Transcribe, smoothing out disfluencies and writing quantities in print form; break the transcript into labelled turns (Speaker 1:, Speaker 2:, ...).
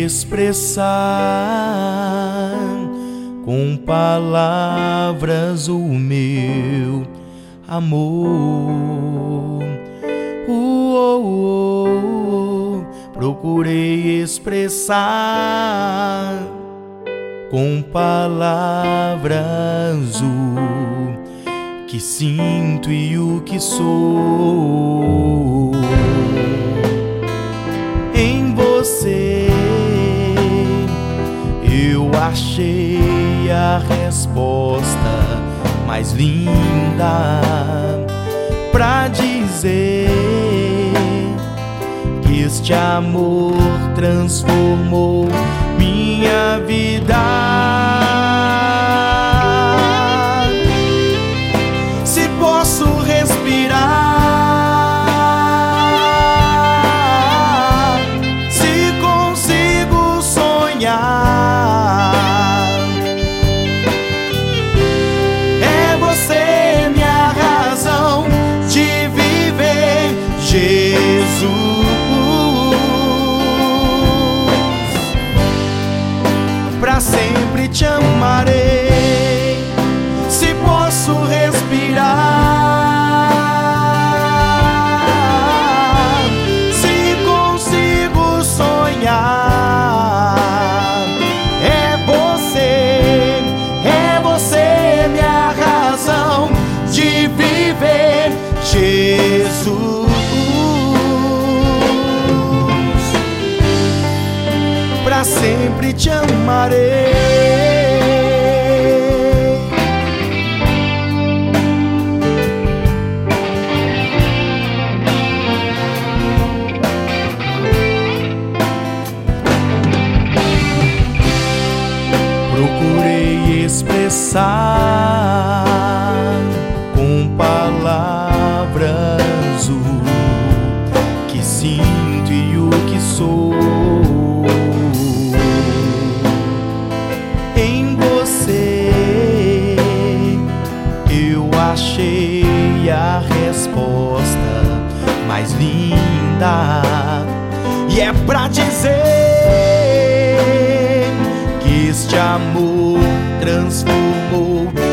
Speaker 1: expressar com palavras o meu amor. Procurei expressar com palavras o que sinto e o que sou. Em você eu achei a resposta mais linda pra dizer que este amor transformou minha vida. Se posso respirar, se consigo sonhar, é você minha razão de viver, Jesus. Pra sempre te amarei. Se posso respirar, se consigo sonhar, é você minha razão de viver, Jesus. Pra sempre te amarei. Procurei expressar com palavras o que sinto e o que sou. Em você eu achei a resposta mais linda, e é pra dizer que este amor transformou